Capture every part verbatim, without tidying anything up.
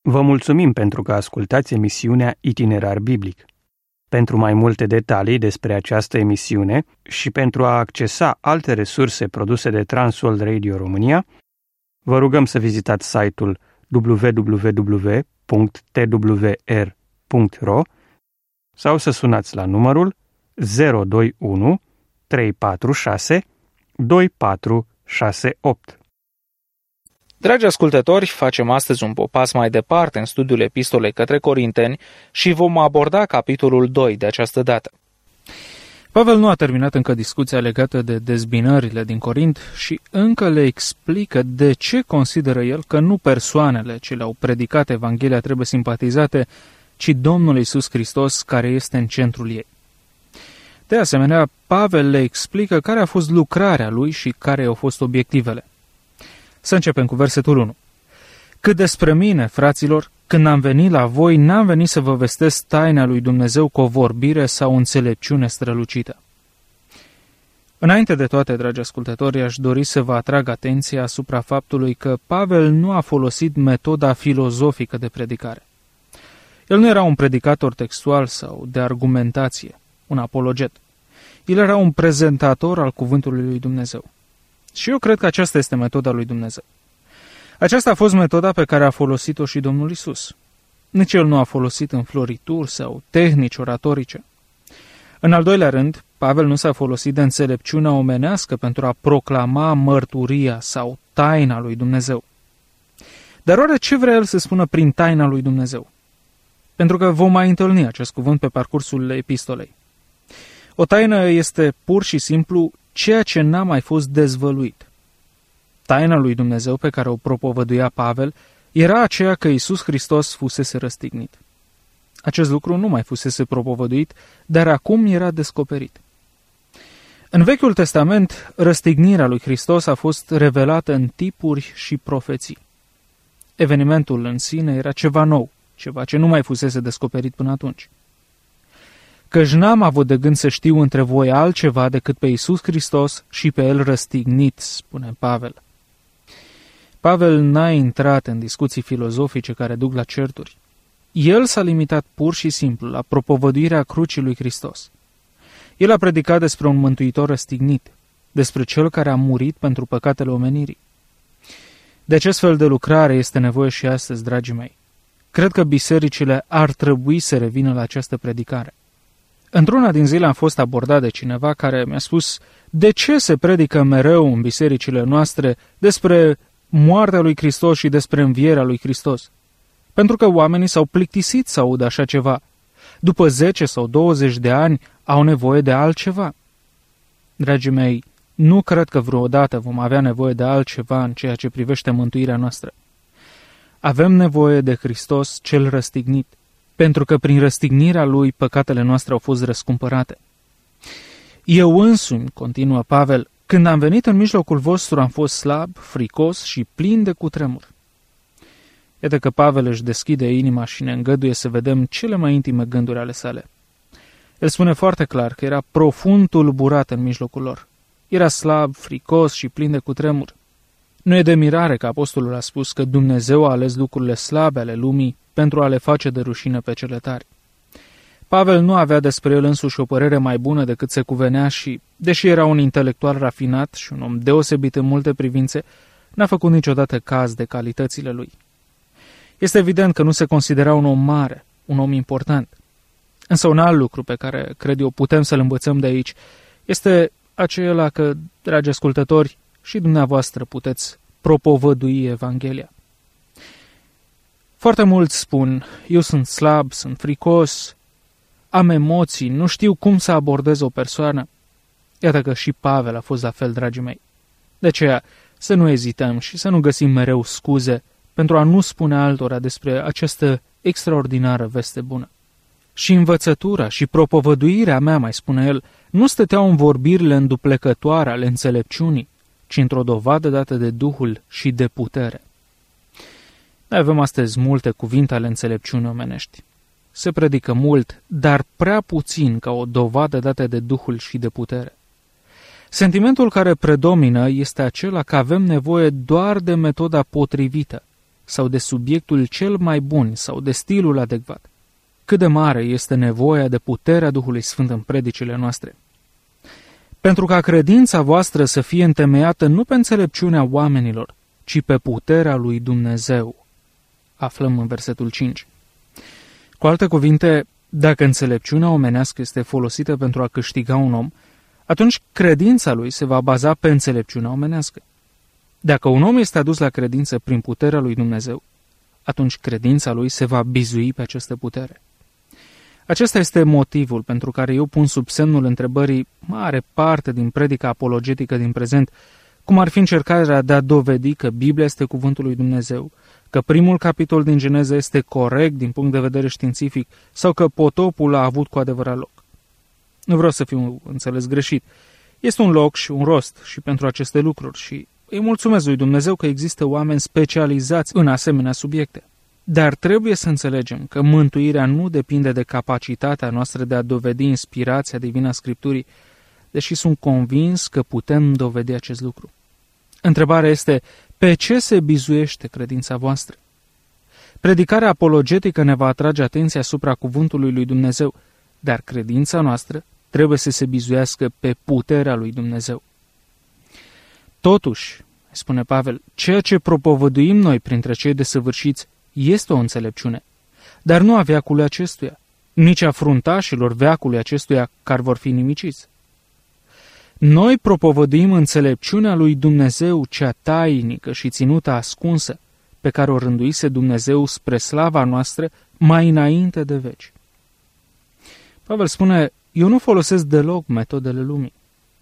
Vă mulțumim pentru că ascultați emisiunea Itinerar Biblic. Pentru mai multe detalii despre această emisiune și pentru a accesa alte resurse produse de Transworld Radio România, vă rugăm să vizitați site-ul w w w punct t w r punct r o sau să sunați la numărul zero doi unu trei patru șase doi patru șase opt. Dragi ascultători, facem astăzi un pas mai departe în studiul epistolei către Corinteni și vom aborda capitolul doi de această dată. Pavel nu a terminat încă discuția legată de dezbinările din Corint și încă le explică de ce consideră el că nu persoanele ce le-au predicat Evanghelia trebuie simpatizate, ci Domnul Iisus Hristos care este în centrul ei. De asemenea, Pavel le explică care a fost lucrarea lui și care au fost obiectivele. Să începem cu versetul unu. Cât despre mine, fraților, când am venit la voi, n-am venit să vă vestesc taina lui Dumnezeu cu o vorbire sau o înțelepciune strălucită. Înainte de toate, dragi ascultători, aș dori să vă atrag atenția asupra faptului că Pavel nu a folosit metoda filozofică de predicare. El nu era un predicator textual sau de argumentație, un apologet. El era un prezentator al cuvântului lui Dumnezeu. Și eu cred că aceasta este metoda lui Dumnezeu. Aceasta a fost metoda pe care a folosit-o și Domnul Iisus. Nici el nu a folosit înflorituri sau tehnici oratorice. În al doilea rând, Pavel nu s-a folosit de înțelepciunea omenească pentru a proclama mărturia sau taina lui Dumnezeu. Dar oare ce vrea el să spună prin taina lui Dumnezeu? Pentru că vom mai întâlni acest cuvânt pe parcursul epistolei. O taină este pur și simplu ceea ce n-a mai fost dezvăluit. Taina lui Dumnezeu pe care o propovăduia Pavel era aceea că Iisus Hristos fusese răstignit. Acest lucru nu mai fusese propovăduit, dar acum era descoperit. În Vechiul Testament, răstignirea lui Hristos a fost revelată în tipuri și profeții. Evenimentul în sine era ceva nou, ceva ce nu mai fusese descoperit până atunci. Căci n-am avut de gând să știu între voi altceva decât pe Iisus Hristos și pe El răstignit, spune Pavel. Pavel n-a intrat în discuții filozofice care duc la certuri. El s-a limitat pur și simplu la propovăduirea crucii lui Hristos. El a predicat despre un mântuitor răstignit, despre Cel care a murit pentru păcatele omenirii. De acest fel de lucrare este nevoie și astăzi, dragii mei. Cred că bisericile ar trebui să revină la această predicare. Într-una din zile am fost abordat de cineva care mi-a spus de ce se predică mereu în bisericile noastre despre moartea lui Hristos și despre învierea lui Hristos. Pentru că oamenii s-au plictisit să audă așa ceva. După zece sau douăzeci de ani au nevoie de altceva. Dragii mei, nu cred că vreodată vom avea nevoie de altceva în ceea ce privește mântuirea noastră. Avem nevoie de Hristos cel răstignit, pentru că prin răstignirea Lui păcatele noastre au fost răscumpărate. Eu însumi, continuă Pavel, când am venit în mijlocul vostru am fost slab, fricos și plin de cutremur. Iată că Pavel își deschide inima și ne îngăduie să vedem cele mai intime gânduri ale sale. El spune foarte clar că era profund tulburat în mijlocul lor. Era slab, fricos și plin de cutremur. Nu e de mirare că apostolul a spus că Dumnezeu a ales lucrurile slabe ale lumii pentru a le face de rușine pe cele tari. Pavel nu avea despre el însuși o părere mai bună decât se cuvenea și, deși era un intelectual rafinat și un om deosebit în multe privințe, n-a făcut niciodată caz de calitățile lui. Este evident că nu se considera un om mare, un om important. Însă un alt lucru pe care, cred eu, putem să-l învățăm de aici este acela că, dragi ascultători, și dumneavoastră puteți propovădui Evanghelia. Foarte mulți spun, eu sunt slab, sunt fricos, am emoții, nu știu cum să abordez o persoană. Iată că și Pavel a fost la fel, dragii mei. De aceea, să nu ezităm și să nu găsim mereu scuze pentru a nu spune altora despre această extraordinară veste bună. Și învățătura și propovăduirea mea, mai spune el, nu stăteau în vorbirile înduplecătoare ale înțelepciunii, ci într-o dovadă dată de Duhul și de putere. Noi avem astăzi multe cuvinte ale înțelepciunii omenești. Se predică mult, dar prea puțin ca o dovadă dată de Duhul și de putere. Sentimentul care predomină este acela că avem nevoie doar de metoda potrivită, sau de subiectul cel mai bun sau de stilul adecvat. Cât de mare este nevoia de puterea Duhului Sfânt în predicile noastre. Pentru ca credința voastră să fie întemeiată nu pe înțelepciunea oamenilor, ci pe puterea lui Dumnezeu. Aflăm în versetul cinci. Cu alte cuvinte, dacă înțelepciunea omenească este folosită pentru a câștiga un om, atunci credința lui se va baza pe înțelepciunea omenească. Dacă un om este adus la credință prin puterea lui Dumnezeu, atunci credința lui se va bizui pe această putere. Acesta este motivul pentru care eu pun sub semnul întrebării mare parte din predica apologetică din prezent, cum ar fi încercarea de a dovedi că Biblia este cuvântul lui Dumnezeu, că primul capitol din Geneza este corect din punct de vedere științific sau că potopul a avut cu adevărat loc. Nu vreau să fiu înțeles greșit. Este un loc și un rost și pentru aceste lucruri și îi mulțumesc lui Dumnezeu că există oameni specializați în asemenea subiecte. Dar trebuie să înțelegem că mântuirea nu depinde de capacitatea noastră de a dovedi inspirația divină a Scripturii, deși sunt convins că putem dovedi acest lucru. Întrebarea este, pe ce se bizuiește credința voastră? Predicarea apologetică ne va atrage atenția asupra cuvântului lui Dumnezeu, dar credința noastră trebuie să se bizuiască pe puterea lui Dumnezeu. Totuși, spune Pavel, ceea ce propovăduim noi printre cei desăvârșiți este o înțelepciune, dar nu a veacului acestuia, nici a fruntașilor veacului acestuia care vor fi nimiciți. Noi propovăduim înțelepciunea lui Dumnezeu cea tainică și ținută ascunsă, pe care o rânduise Dumnezeu spre slava noastră mai înainte de veci. Pavel spune, eu nu folosesc deloc metodele lumii.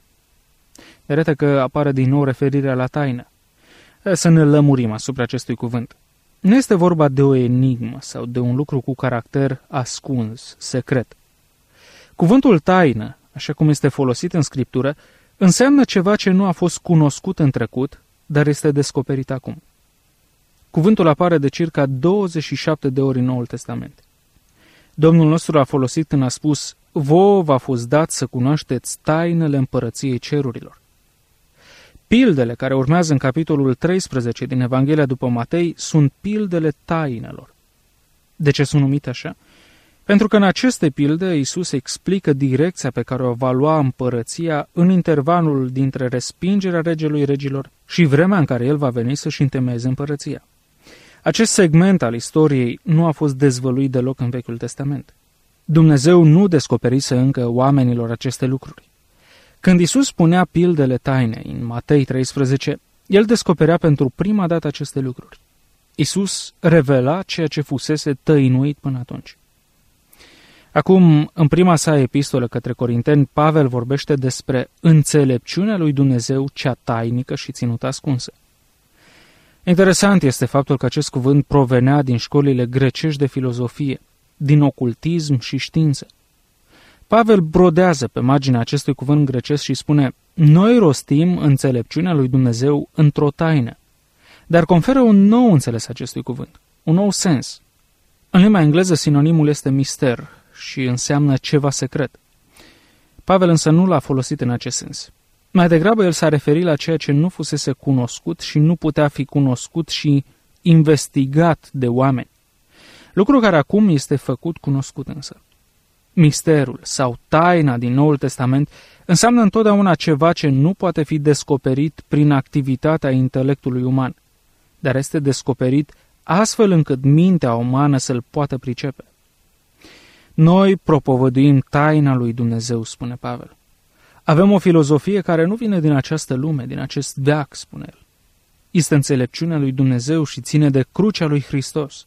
Iată că apare din nou referirea la taină. Să ne lămurim asupra acestui cuvânt. Nu este vorba de o enigmă sau de un lucru cu caracter ascuns, secret. Cuvântul taină, așa cum este folosit în Scriptură, înseamnă ceva ce nu a fost cunoscut în trecut, dar este descoperit acum. Cuvântul apare de circa douăzeci și șapte de ori în Noul Testament. Domnul nostru a folosit când a spus, vouă v-a fost dat să cunoașteți tainele împărăției cerurilor. Pildele care urmează în capitolul treisprezece din Evanghelia după Matei sunt pildele tainelor. De ce sunt numite așa? Pentru că în aceste pilde Iisus explică direcția pe care o va lua împărăția în intervalul dintre respingerea regelui regilor și vremea în care el va veni să-și întemeieze împărăția. Acest segment al istoriei nu a fost dezvăluit deloc în Vechiul Testament. Dumnezeu nu descoperise încă oamenilor aceste lucruri. Când Iisus spunea pildele taine în Matei treisprezece, el descoperea pentru prima dată aceste lucruri. Iisus revela ceea ce fusese tăinuit până atunci. Acum, în prima sa epistolă către Corinteni, Pavel vorbește despre înțelepciunea lui Dumnezeu cea tainică și ținută ascunsă. Interesant este faptul că acest cuvânt provenea din școlile grecești de filozofie, din ocultism și știință. Pavel brodează pe marginea acestui cuvânt grecesc și spune, noi rostim înțelepciunea lui Dumnezeu într-o taină, dar conferă un nou înțeles acestui cuvânt, un nou sens. În limba engleză sinonimul este mister și înseamnă ceva secret. Pavel însă nu l-a folosit în acest sens. Mai degrabă el s-a referit la ceea ce nu fusese cunoscut și nu putea fi cunoscut și investigat de oameni. Lucru care acum este făcut cunoscut însă. Misterul sau taina din Noul Testament înseamnă întotdeauna ceva ce nu poate fi descoperit prin activitatea intelectului uman, dar este descoperit astfel încât mintea umană să-l poată pricepe. Noi propovăduim taina lui Dumnezeu, spune Pavel. Avem o filozofie care nu vine din această lume, din acest veac, spune el. Este înțelepciunea lui Dumnezeu și ține de crucea lui Hristos.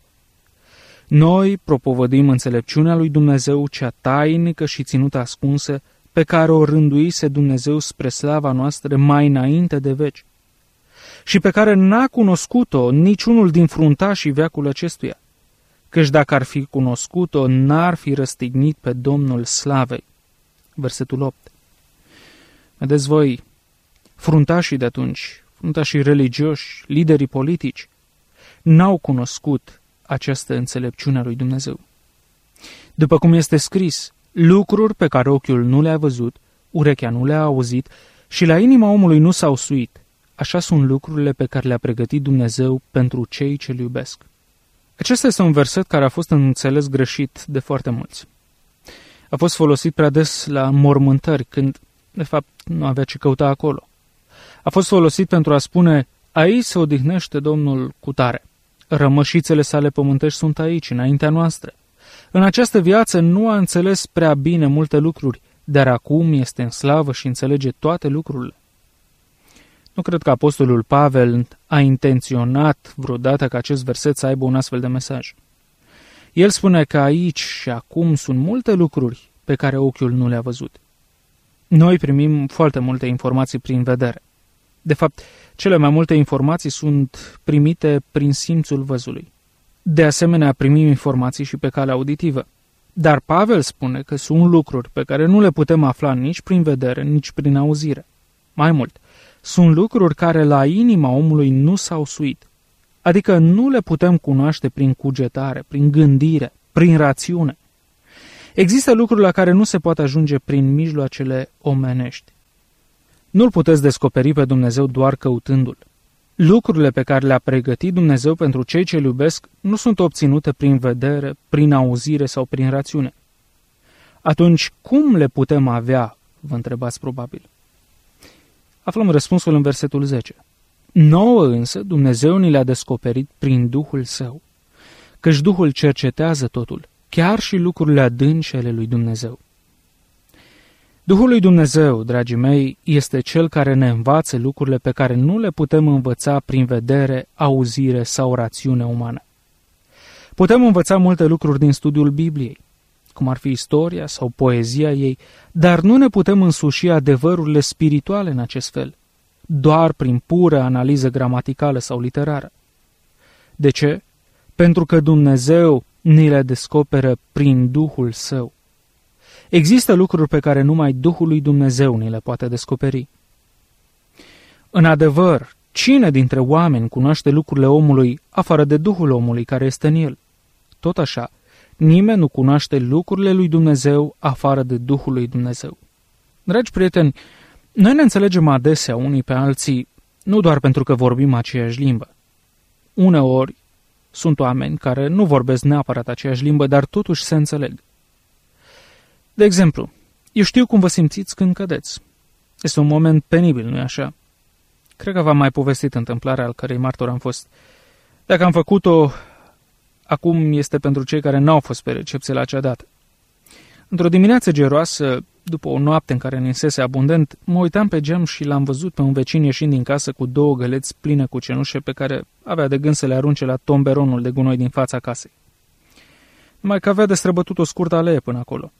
Noi propovăduim înțelepciunea lui Dumnezeu, cea tainică și ținută ascunsă, pe care o rânduise Dumnezeu spre slava noastră mai înainte de veci, și pe care n-a cunoscut-o niciunul din fruntașii veacului acestuia, căci dacă ar fi cunoscut-o, n-ar fi răstignit pe Domnul slavei. Versetul opt. Vedeți voi, fruntașii de atunci, fruntașii religioși, liderii politici, n-au cunoscut această înțelepciune a lui Dumnezeu. După cum este scris, lucruri pe care ochiul nu le-a văzut, urechea nu le-a auzit și la inima omului nu s-au suit, așa sunt lucrurile pe care le-a pregătit Dumnezeu pentru cei ce-L iubesc. Acesta este un verset care a fost înțeles greșit de foarte mulți. A fost folosit prea des la mormântări, când, de fapt, nu avea ce căuta acolo. A fost folosit pentru a spune, aici se odihnește Domnul cutare. Rămășițele sale pământești sunt aici, înaintea noastră. În această viață nu a înțeles prea bine multe lucruri, dar acum este în slavă și înțelege toate lucrurile. Nu cred că apostolul Pavel a intenționat vreodată ca acest verset să aibă un astfel de mesaj. El spune că aici și acum sunt multe lucruri pe care ochiul nu le-a văzut. Noi primim foarte multe informații prin vedere. De fapt, cele mai multe informații sunt primite prin simțul văzului. De asemenea, primim informații și pe cale auditivă. Dar Pavel spune că sunt lucruri pe care nu le putem afla nici prin vedere, nici prin auzire. Mai mult, sunt lucruri care la inima omului nu s-au suit. Adică nu le putem cunoaște prin cugetare, prin gândire, prin rațiune. Există lucruri la care nu se poate ajunge prin mijloacele omenești. Nu-L puteți descoperi pe Dumnezeu doar căutându-L. Lucrurile pe care le-a pregătit Dumnezeu pentru cei ce-L iubesc nu sunt obținute prin vedere, prin auzire sau prin rațiune. Atunci, cum le putem avea, vă întrebați probabil? Aflăm răspunsul în versetul zece. Nouă însă Dumnezeu ni le-a descoperit prin Duhul Său, căci Duhul cercetează totul, chiar și lucrurile adânci ale lui Dumnezeu. Duhul lui Dumnezeu, dragii mei, este Cel care ne învață lucrurile pe care nu le putem învăța prin vedere, auzire sau rațiune umană. Putem învăța multe lucruri din studiul Bibliei, cum ar fi istoria sau poezia ei, dar nu ne putem însuși adevărurile spirituale în acest fel, doar prin pură analiză gramaticală sau literară. De ce? Pentru că Dumnezeu ni le descoperă prin Duhul Său. Există lucruri pe care numai Duhul lui Dumnezeu ni le poate descoperi. În adevăr, cine dintre oameni cunoaște lucrurile omului afară de Duhul omului care este în el? Tot așa, nimeni nu cunoaște lucrurile lui Dumnezeu afară de Duhul lui Dumnezeu. Dragi prieteni, noi ne înțelegem adesea unii pe alții nu doar pentru că vorbim aceeași limbă. Uneori sunt oameni care nu vorbesc neapărat aceeași limbă, dar totuși se înțeleg. De exemplu, eu știu cum vă simțiți când cădeți. Este un moment penibil, nu-i așa? Cred că v-am mai povestit întâmplarea al cărei martor am fost. Dacă am făcut-o, acum este pentru cei care n-au fost pe recepție la acea dată. Într-o dimineață geroasă, după o noapte în care ninsese abundent, mă uitam pe geam și l-am văzut pe un vecin ieșind din casă cu două găleți pline cu cenușe pe care avea de gând să le arunce la tomberonul de gunoi din fața casei. Numai că avea de străbătut o scurtă alee până acolo.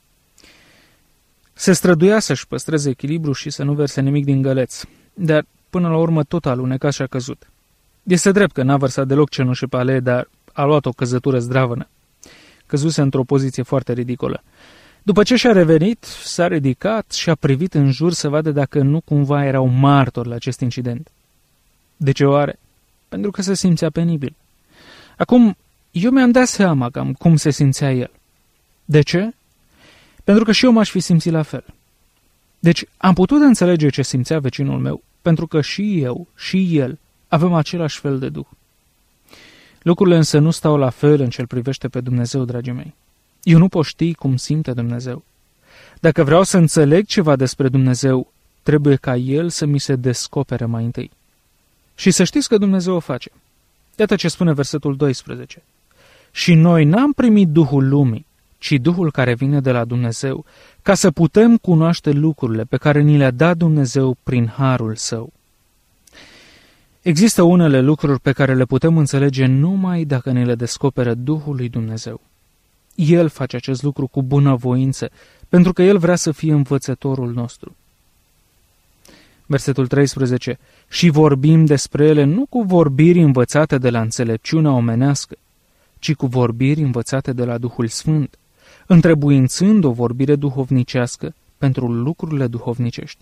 Se străduia să-și păstreze echilibru și să nu verse nimic din găleț, dar până la urmă tot aluneca și a căzut. Este drept că n-a vărsat deloc cenușe pe alee, dar a luat o căzătură zdravănă. Căzuse într-o poziție foarte ridicolă. După ce și-a revenit, s-a ridicat și a privit în jur să vadă dacă nu cumva erau martori la acest incident. De ce oare? Pentru că se simțea penibil. Acum, eu mi-am dat seama cam cum se simțea el. De ce? Pentru că și eu m-aș fi simțit la fel. Deci am putut înțelege ce simțea vecinul meu, pentru că și eu, și el, avem același fel de duh. Lucrurile însă nu stau la fel în ce-L privește pe Dumnezeu, dragii mei. Eu nu pot ști cum simte Dumnezeu. Dacă vreau să înțeleg ceva despre Dumnezeu, trebuie ca El să mi se descopere mai întâi. Și să știți că Dumnezeu o face. Iată ce spune versetul doisprezece. Și noi n-am primit Duhul lumii, ci Duhul care vine de la Dumnezeu, ca să putem cunoaște lucrurile pe care ni le-a dat Dumnezeu prin harul Său. Există unele lucruri pe care le putem înțelege numai dacă ne le descoperă Duhul lui Dumnezeu. El face acest lucru cu bunăvoință, pentru că El vrea să fie învățătorul nostru. Versetul treisprezece. Și vorbim despre ele nu cu vorbiri învățate de la înțelepciunea omenească, ci cu vorbiri învățate de la Duhul Sfânt, întrebuințând o vorbire duhovnicească pentru lucrurile duhovnicești.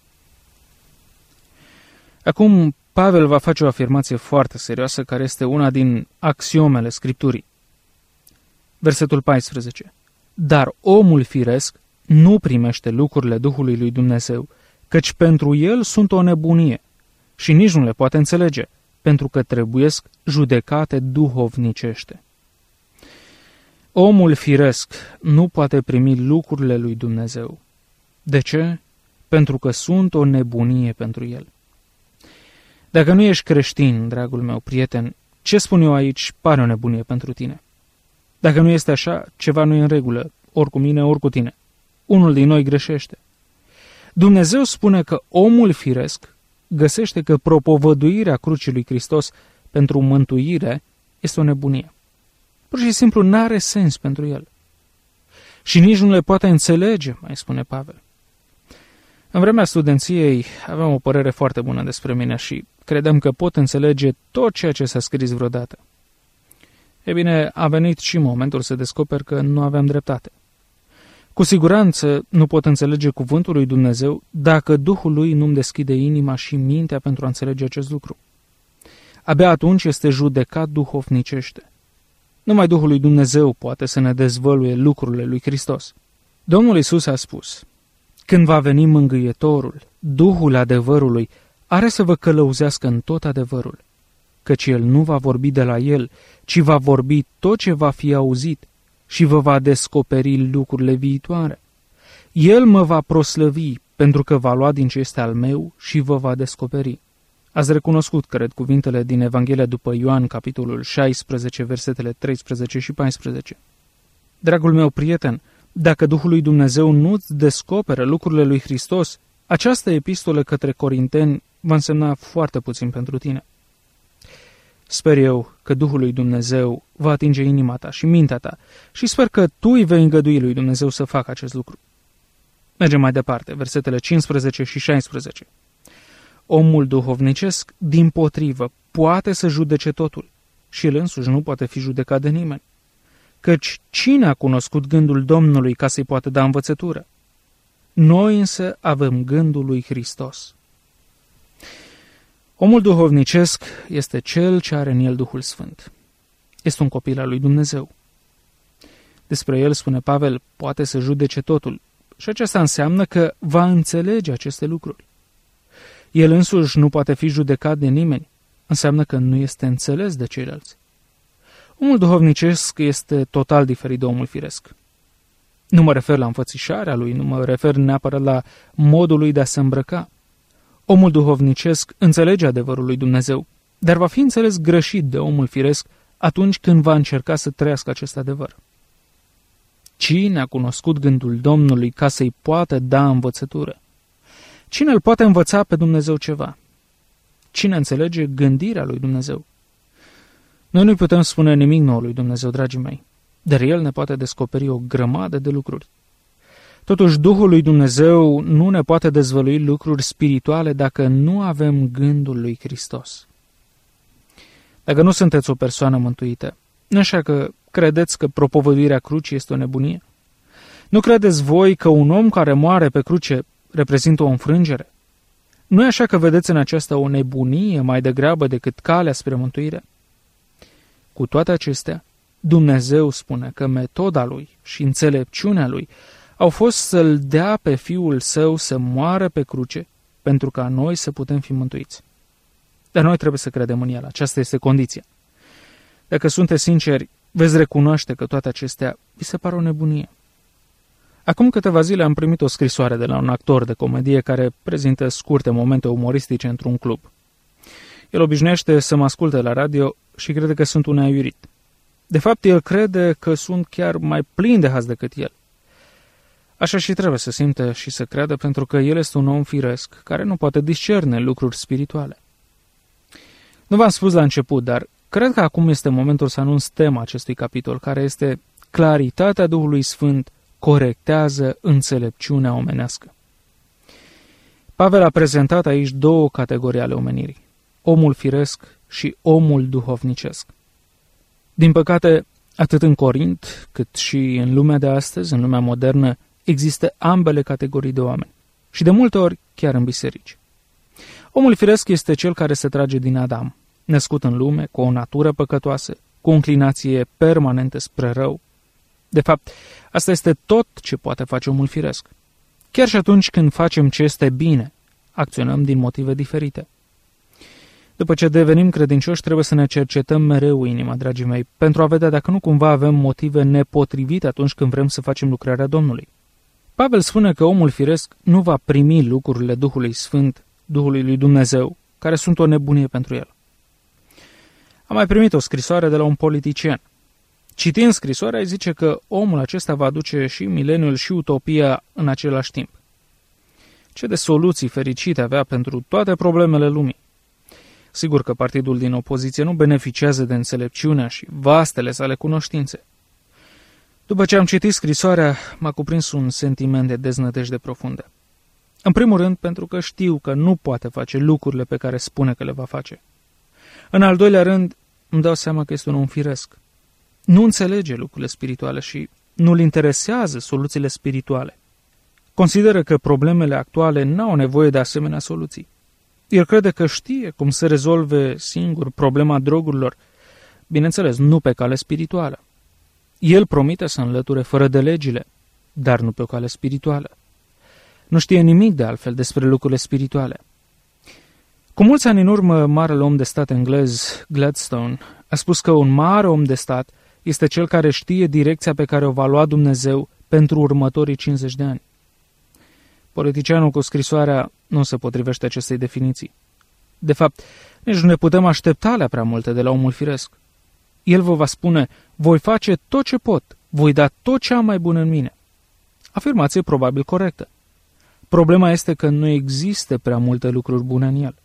Acum, Pavel va face o afirmație foarte serioasă, care este una din axiomele Scripturii. Versetul paisprezece. Dar omul firesc nu primește lucrurile Duhului lui Dumnezeu, căci pentru el sunt o nebunie și nici nu le poate înțelege, pentru că trebuiesc judecate duhovnicește. Omul firesc nu poate primi lucrurile lui Dumnezeu. De ce? Pentru că sunt o nebunie pentru el. Dacă nu ești creștin, dragul meu prieten, ce spun eu aici pare o nebunie pentru tine. Dacă nu este așa, ceva nu e în regulă, ori cu mine, ori cu tine. Unul din noi greșește. Dumnezeu spune că omul firesc găsește că propovăduirea crucii lui Hristos pentru mântuire este o nebunie. Pur și simplu n-are sens pentru el. Și nici nu le poate înțelege, mai spune Pavel. În vremea studenției aveam o părere foarte bună despre mine și credeam că pot înțelege tot ceea ce s-a scris vreodată. E bine, a venit și momentul să descoper că nu aveam dreptate. Cu siguranță nu pot înțelege cuvântul lui Dumnezeu dacă Duhul lui nu-mi deschide inima și mintea pentru a înțelege acest lucru. Abia atunci este judecat duhovnicește. Numai Duhul lui Dumnezeu poate să ne dezvăluie lucrurile lui Hristos. Domnul Iisus a spus: când va veni mângâietorul, Duhul adevărului, are să vă călăuzească în tot adevărul, căci El nu va vorbi de la El, ci va vorbi tot ce va fi auzit și vă va descoperi lucrurile viitoare. El mă va proslăvi, pentru că va lua din ce este al meu și vă va descoperi. Ați recunoscut, cred, cuvintele din Evanghelia după Ioan, capitolul șaisprezece, versetele treisprezece și paisprezece. Dragul meu prieten, dacă Duhul lui Dumnezeu nu-ți descoperă lucrurile lui Hristos, această epistolă către Corinteni va însemna foarte puțin pentru tine. Sper eu că Duhul lui Dumnezeu va atinge inima ta și mintea ta și sper că tu îi vei îngădui lui Dumnezeu să facă acest lucru. Mergem mai departe, versetele cincisprezece și șaisprezece. Omul duhovnicesc, dimpotrivă, poate să judece totul și el însuși nu poate fi judecat de nimeni. Căci cine a cunoscut gândul Domnului ca să-i poată da învățătură? Noi însă avem gândul lui Hristos. Omul duhovnicesc este cel ce are în el Duhul Sfânt. Este un copil al lui Dumnezeu. Despre el, spune Pavel, poate să judece totul și aceasta înseamnă că va înțelege aceste lucruri. El însuși nu poate fi judecat de nimeni, înseamnă că nu este înțeles de ceilalți. Omul duhovnicesc este total diferit de omul firesc. Nu mă refer la înfățișarea lui, nu mă refer neapărat la modul lui de a se îmbrăca. Omul duhovnicesc înțelege adevărul lui Dumnezeu, dar va fi înțeles greșit de omul firesc atunci când va încerca să trăiască acest adevăr. Cine a cunoscut gândul Domnului ca să-i poată da învățătură? Cine îl poate învăța pe Dumnezeu ceva? Cine înțelege gândirea lui Dumnezeu? Noi nu putem spune nimic nou lui Dumnezeu, dragii mei, dar El ne poate descoperi o grămadă de lucruri. Totuși, Duhul lui Dumnezeu nu ne poate dezvălui lucruri spirituale dacă nu avem gândul lui Hristos. Dacă nu sunteți o persoană mântuită, nu așa că credeți că propovăduirea crucii este o nebunie? Nu credeți voi că un om care moare pe cruce reprezintă o înfrângere? Nu e așa că vedeți în aceasta o nebunie mai degrabă decât calea spre mântuire? Cu toate acestea, Dumnezeu spune că metoda Lui și înțelepciunea Lui au fost să-L dea pe Fiul Său să moară pe cruce pentru ca noi să putem fi mântuiți. Dar noi trebuie să credem în El, aceasta este condiția. Dacă sunteți sinceri, veți recunoaște că toate acestea vi se par o nebunie. Acum câteva zile am primit o scrisoare de la un actor de comedie care prezintă scurte momente umoristice într-un club. El obișnuiește să mă asculte la radio și crede că sunt un aiurit. De fapt, el crede că sunt chiar mai plin de haz decât el. Așa și trebuie să simtă și să creadă, pentru că el este un om firesc care nu poate discerne lucruri spirituale. Nu v-am spus la început, dar cred că acum este momentul să anunț tema acestui capitol, care este claritatea Duhului Sfânt corectează înțelepciunea omenească. Pavel a prezentat aici două categorii ale omenirii, omul firesc și omul duhovnicesc. Din păcate, atât în Corint, cât și în lumea de astăzi, în lumea modernă, există ambele categorii de oameni și de multe ori chiar în biserici. Omul firesc este cel care se trage din Adam, născut în lume, cu o natură păcătoasă, cu o înclinație permanentă spre rău. De fapt, asta este tot ce poate face omul firesc. Chiar și atunci când facem ce este bine, acționăm din motive diferite. După ce devenim credincioși, trebuie să ne cercetăm mereu inima, dragii mei, pentru a vedea dacă nu cumva avem motive nepotrivite atunci când vrem să facem lucrarea Domnului. Pavel spune că omul firesc nu va primi lucrurile Duhului Sfânt, Duhului lui Dumnezeu, care sunt o nebunie pentru el. Am mai primit o scrisoare de la un politician. Citind scrisoarea, îi zice că omul acesta va aduce și mileniul și utopia în același timp. Ce de soluții fericite avea pentru toate problemele lumii. Sigur că partidul din opoziție nu beneficiază de înțelepciunea și vastele sale cunoștințe. După ce am citit scrisoarea, m-a cuprins un sentiment de deznădejde profundă. În primul rând, pentru că știu că nu poate face lucrurile pe care spune că le va face. În al doilea rând, îmi dau seama că este un om firesc. Nu înțelege lucrurile spirituale și nu-l interesează soluțiile spirituale. Consideră că problemele actuale n-au nevoie de asemenea soluții. El crede că știe cum să rezolve singur problema drogurilor, bineînțeles, nu pe cale spirituală. El promite să înlăture fără de legile, dar nu pe o cale spirituală. Nu știe nimic de altfel despre lucrurile spirituale. Cu mulți ani în urmă, marele om de stat englez, Gladstone, a spus că un mare om de stat este cel care știe direcția pe care o va lua Dumnezeu pentru următorii cincizeci de ani. Politicianul cu scrisoarea nu se potrivește acestei definiții. De fapt, nici nu ne putem aștepta la prea multe de la omul firesc. El vă va spune, voi face tot ce pot, voi da tot ce am mai bun în mine. Afirmație probabil corectă. Problema este că nu există prea multe lucruri bune în el.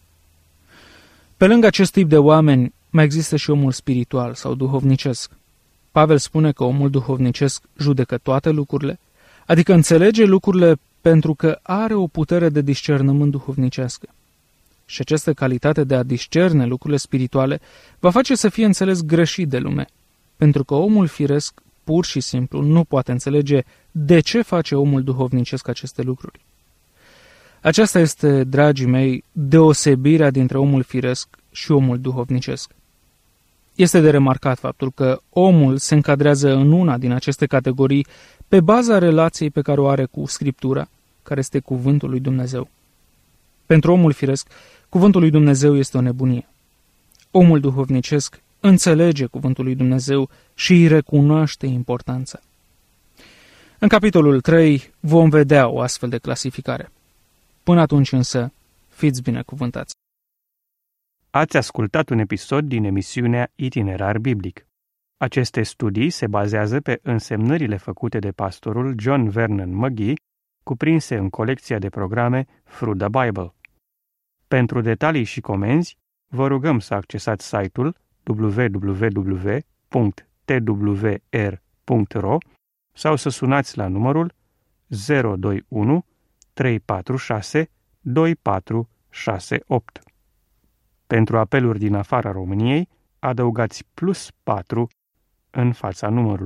Pe lângă acest tip de oameni, mai există și omul spiritual sau duhovnicesc. Pavel spune că omul duhovnicesc judecă toate lucrurile, adică înțelege lucrurile pentru că are o putere de discernământ duhovnicească. Și această calitate de a discerne lucrurile spirituale va face să fie înțeles greșit de lume, pentru că omul firesc pur și simplu nu poate înțelege de ce face omul duhovnicesc aceste lucruri. Aceasta este, dragii mei, deosebirea dintre omul firesc și omul duhovnicesc. Este de remarcat faptul că omul se încadrează în una din aceste categorii pe baza relației pe care o are cu Scriptura, care este cuvântul lui Dumnezeu. Pentru omul firesc, cuvântul lui Dumnezeu este o nebunie. Omul duhovnicesc înțelege cuvântul lui Dumnezeu și îi recunoaște importanța. În capitolul trei vom vedea o astfel de clasificare. Până atunci însă, fiți binecuvântați. Ați ascultat un episod din emisiunea Itinerar Biblic. Aceste studii se bazează pe însemnările făcute de pastorul John Vernon McGee, cuprinse în colecția de programe Through the Bible. Pentru detalii și comenzi, vă rugăm să accesați site-ul w w w punct t w r punct r o sau să sunați la numărul zero doi unu trei patru șase doi patru șase opt. Pentru apeluri din afara României, adăugați plus patru în fața numărului.